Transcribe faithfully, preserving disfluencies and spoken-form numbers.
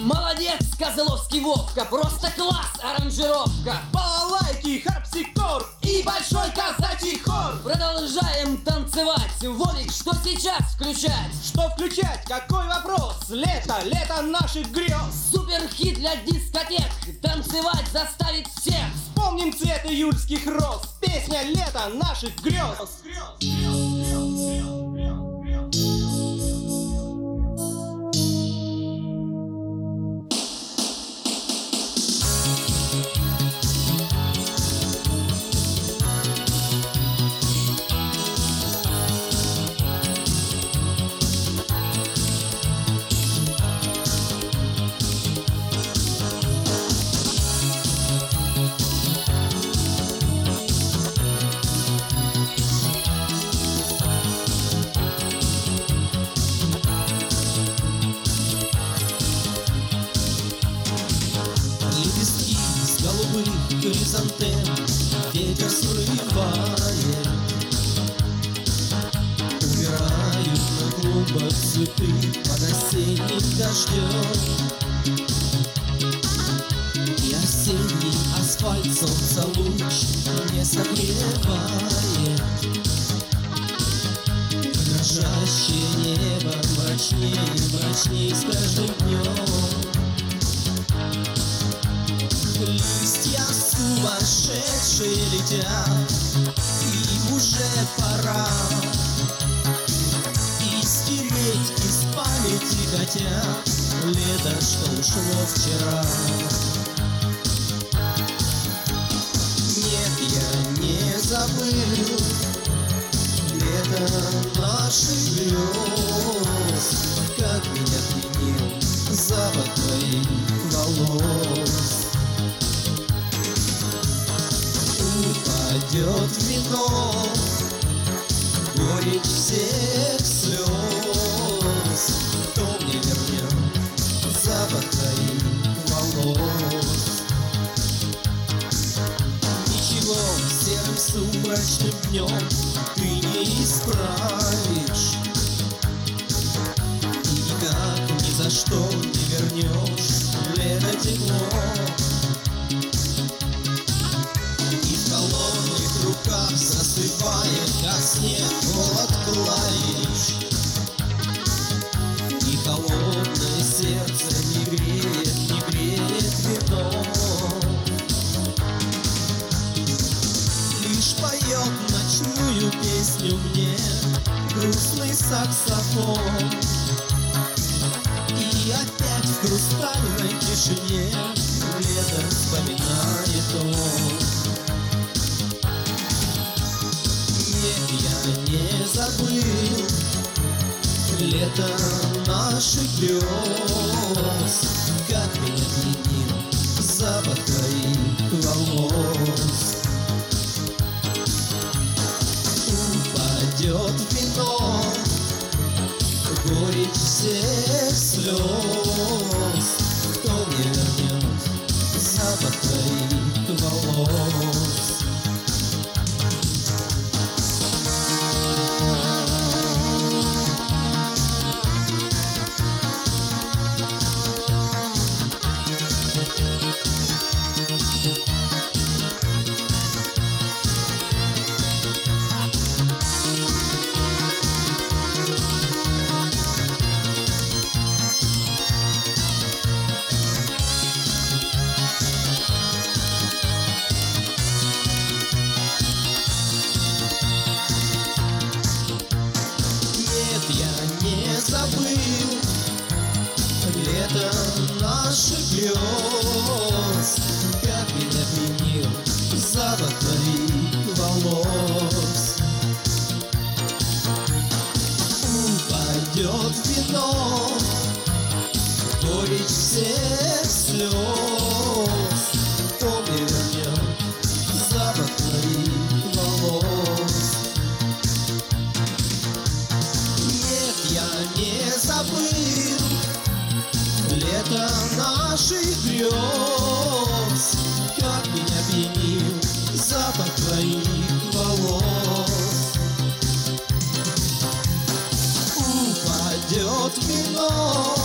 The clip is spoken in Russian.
Молодец, Козловский Вовка, просто класс аранжировка. Балалайки, харпсикор И большой казачий хор. Продолжаем танцевать. Вовик, что сейчас включать? Что включать? Какой вопрос? Лето, лето наших грез. Суперхит для дискотек. Танцевать заставит всех. Вспомним цвет июльских роз. Песня «Лето наших грез». Хризантем ветер срывает, умирают на клумбах цветы под осенним дождем. И осенний асфальт солнца луч не согревает. Дрожащее небо мрачней и мрачней с каждым днем. Листья сумасшедшие летят, и уже пора и стереть из памяти хотят лето, что ушло вчера. Нет, я не забыл лето наших грез, как меня пленил запах твоих волос. Упадет вино, горечь всех слез. Кто мне вернет запах твоих волос? Ничего серым сумрачным днем ты не исправишь, и никак ни за что не вернешь лето тепло. Засыпает, как снег, холод клавиш, и холодное сердце не греет, не греет вино. Лишь поет ночную песню мне грустный саксофон. И опять в хрустальной тишине лето вспоминает он. Я не забыл лето наших грез, как меня пленил запах твоих волос. Упадет вино, горечь всех слез. Кто мне вернет запах твоих волос? Забыл лето наших грез, как меня пленил запах твоих волос. Упадет вино, горечь всех слез. Кто мне вернет запах твоих волос? Не забыл лето наших грез, как меня пленил запах твоих волос. Упадет вино,